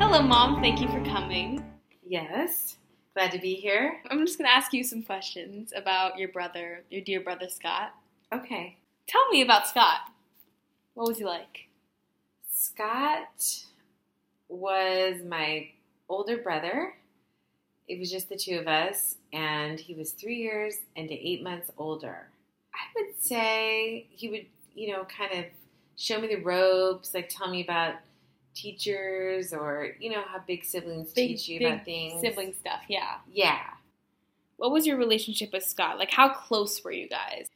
Hello, Mom. Thank you for coming. Yes, glad to be here. I'm just going to ask you some questions about your brother, your dear brother Scott. Okay. Tell me about Scott. What was he like? Scott was my older brother. It was just the two of us, and he was 3 years and 8 months older. I would say he would, kind of show me the ropes, like tell me about teachers or, how big siblings teach you about things. Sibling stuff, yeah. Yeah. What was your relationship with Scott? Like, how close were you guys?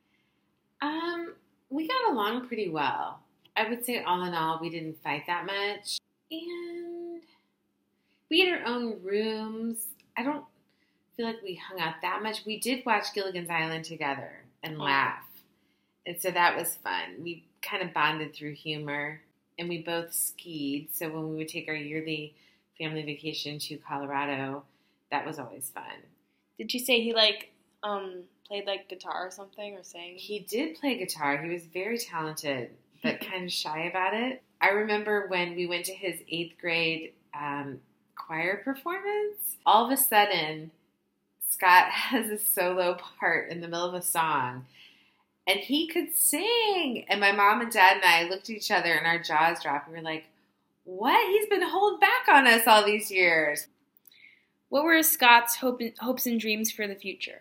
We got along pretty well. I would say all in all, we didn't fight that much. And we had our own rooms. I don't feel like we hung out that much. We did watch Gilligan's Island together and laugh. And so that was fun. We kind of bonded through humor. And we both skied. So when we would take our yearly family vacation to Colorado, that was always fun. Did you say he played like guitar or something or sang? He did play guitar. He was very talented, but kind of shy about it. I remember when we went to his 8th grade choir performance, all of a sudden, Scott has a solo part in the middle of a song, and he could sing. And my mom and dad and I looked at each other, and our jaws dropped. We were like, what? He's been holding back on us all these years. What were Scott's hopes and dreams for the future?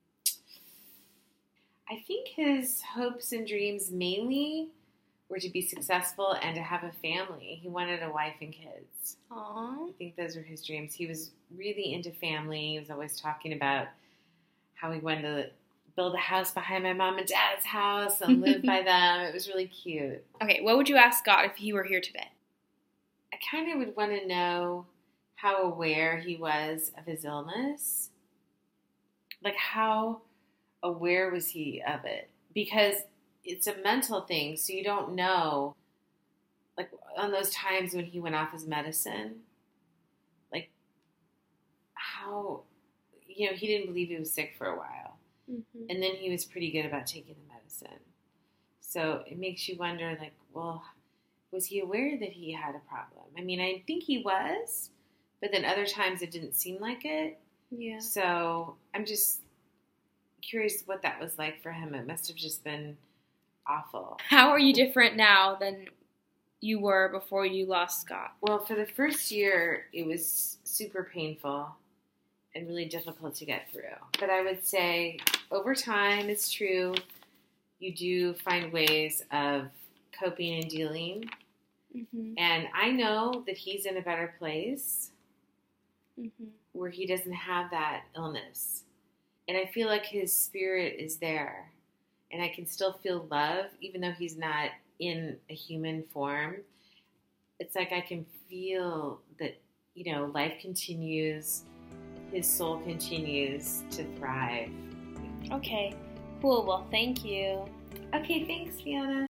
I think his hopes and dreams mainly were to be successful and to have a family. He wanted a wife and kids. Aww. I think those were his dreams. He was really into family. He was always talking about how he wanted to build a house behind my mom and dad's house and live by them. It was really cute. Okay, what would you ask Scott if he were here today? I kind of would want to know how aware he was of his illness. Like, how aware was he of it? Because it's a mental thing, so you don't know, like, on those times when he went off his medicine, like, how, he didn't believe he was sick for a while. Mm-hmm. And then he was pretty good about taking the medicine. So it makes you wonder, like, well, was he aware that he had a problem? I mean, I think he was, but then other times it didn't seem like it. Yeah. So I'm just curious what that was like for him. It must have just been awful. How are you different now than you were before you lost Scott? Well, for the first year, it was super painful and really difficult to get through. But I would say over time, it's true, you do find ways of coping and dealing. Mm-hmm. And I know that he's in a better place where he doesn't have that illness. And I feel like his spirit is there. And I can still feel love, even though he's not in a human form. It's like I can feel that, life continues. His soul continues to thrive. Okay, cool. Well, thank you. Okay, thanks, Fiona.